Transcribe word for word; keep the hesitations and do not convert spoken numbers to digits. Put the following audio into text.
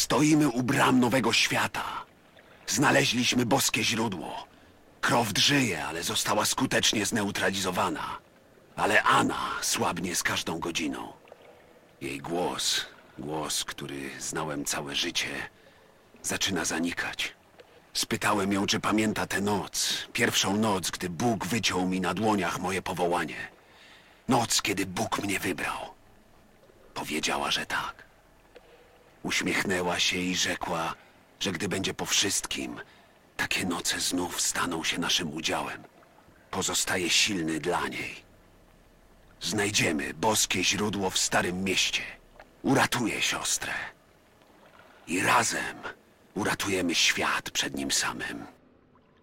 Stoimy u bram nowego świata. Znaleźliśmy boskie źródło. Croft żyje, ale została skutecznie zneutralizowana. Ale Anna słabnie z każdą godziną. Jej głos, głos, który znałem całe życie, zaczyna zanikać. Spytałem ją, czy pamięta tę noc. Pierwszą noc, gdy Bóg wyciął mi na dłoniach moje powołanie. Noc, kiedy Bóg mnie wybrał. Powiedziała, że tak. Uśmiechnęła się i rzekła, że gdy będzie po wszystkim, takie noce znów staną się naszym udziałem. Pozostaje silny dla niej. Znajdziemy boskie źródło w Starym Mieście. Uratuję siostrę. I razem uratujemy świat przed nim samym.